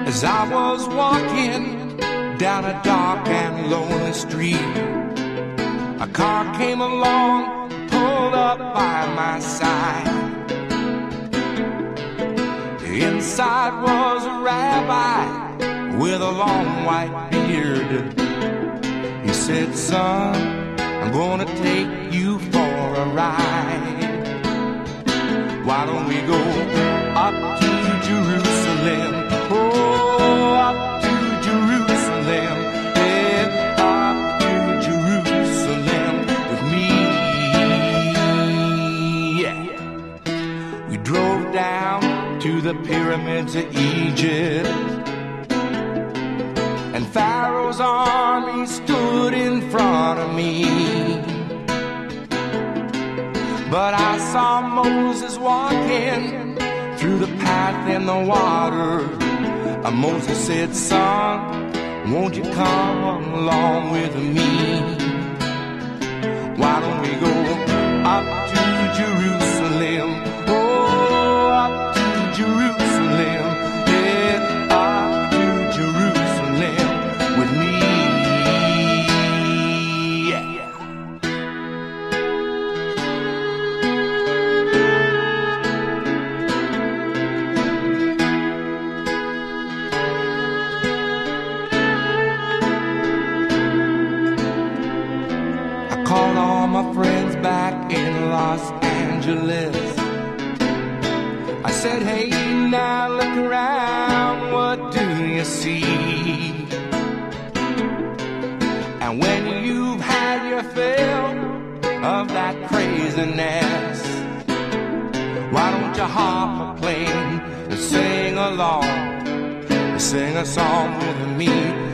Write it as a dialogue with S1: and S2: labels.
S1: As I was walking down a dark and lonely street, a car came along, pulled up by my side. Inside was a rabbi with a long white beard. He said, "Son, I'm gonna take you for a ride. Why don't we go up to Jerusalem? Oh, up to Jerusalem. Head up to Jerusalem with me." Yeah. We drove down to the pyramids of Egypt, and Pharaoh's army stood in front of me. But I saw Moses walking through the path in the water. And Moses said, "Son, won't you come along with me? Why don't we go up to Jerusalem? Oh, up to Jerusalem. Head up to Jerusalem with me." Called all my friends back in Los Angeles. I said, "Hey, now look around, what do you see? And when you've had your fill of that craziness, why don't you hop a plane and sing along, sing a song with me?"